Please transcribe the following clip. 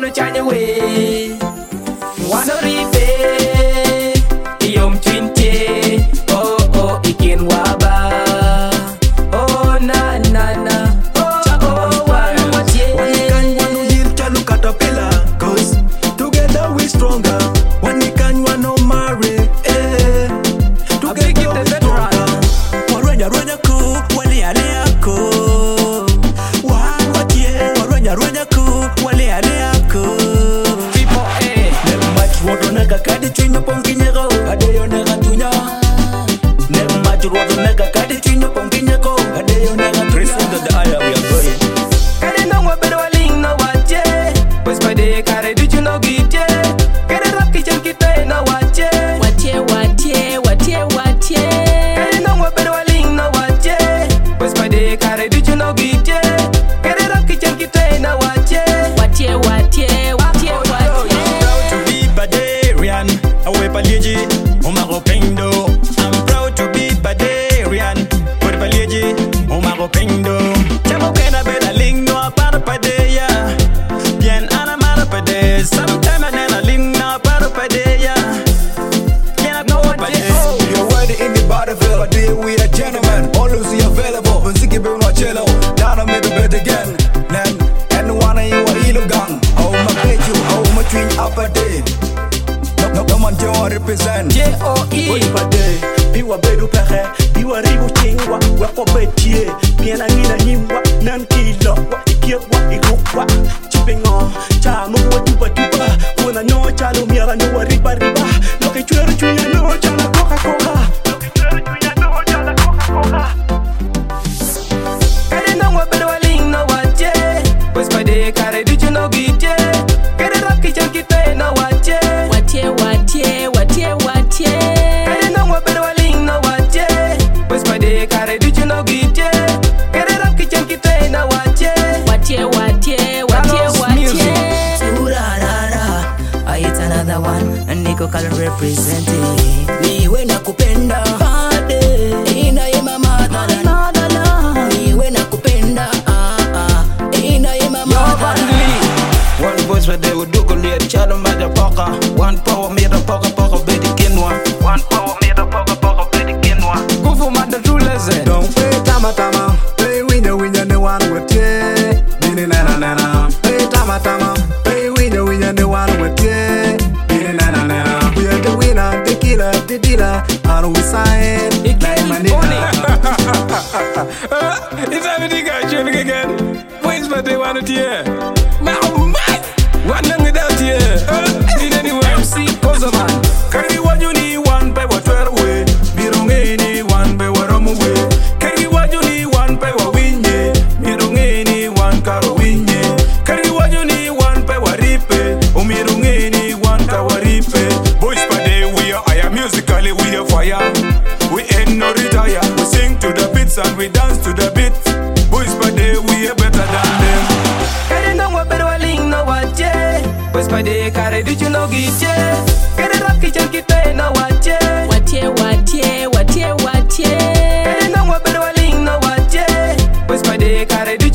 chanya we wano ripe yom twinte oh oh ikin waba oh na na na oh wanu watie Wanikan wanu yir chalu caterpillar, 'cause together we stronger. Wanikan wanu marry, together we stronger. Warwenya rwenya ku, wale ale ako. Watie, warwenya rwenya ku, wale ale ako. people Nem match wodo na kakadi chino ponginyego, adeyo na gatunya. Nem match wodo na kakadi chino ponginyego, adeyo na gatunya. Pressing the aya we are going. kare no wa bero ling no watie pues by the kare du you no gite kare rap kitchen kite no watie kare no wa bero ling no watie pues by the kare du you no gite kare rap kitchen kite no watie Proud to be Badarian, away Paliji, Omaro Pendo. I'm proud to be Badarian, with Paliji, Omaro Pendo. Chamo kena beda ling no aparo padeya, bien anamaro pade. Sometime I nena ling no aparo padeya, bien aparo pade. You're ready in the battlefield, but deal with a gentleman. Always be available. When Ziggy be no cello, down a middle bed again. Then, and one of you are ill gang. Oh, my page you, oh, my twin up a day. No man, you represent. J-O-E Pade, piwa bedu pehe, piwa ribu chingwa, wako betie, piena ngina nyimwa, nan kilo, ikiwa ikukwa, chipingo, chamu wa tuba, kuna no chalo miara no wa riba, no que chuero chuya no chala Coca-Cola. kare no wa bero ling no watie pues by the kare du you no gite kare rap kitchen kite no watie kare no wa bero ling no watie pues by the kare du you no gite kare rap kitchen kite no watie Urarara, it's another one, and Nico Color representing. Niwe nakupenda, ina ye mama dada. Niwe nakupenda, ina ye mama dada. One voice where they would do go lead, chalo motherfucker. One power made a poker, baby kinwa. One power made a poker, baby kinwa. kufu manda tuleze Don't play tama tama. Play winner, no one with you. Nini nana nana. Play tama tama. Play winner, no one with you. Nini nana nana. We are the winner, the killer, the dealer. And we sign. Like my nigga. it's everything I should again wait but they want it here one thing without here in anywhere MC Kozaman Carry what you need, one pay what you're away. Me don't any one pay what I'm away. Carry what you need, one pay what win ye. Me don't any one caro win ye. Carry what you need, one pay what ripe. Oh, me don't any one car what ripe. Boys per day, we are higher musically, we are fire. We ain't no retire. We sing to the beats and we dance to the beat. Boys per day, we are better than them. kare no wa bero ling no watie pues by the kare du you no gite kare rap kitchen kite no watie kare no wa bero ling no watie pues by the kare du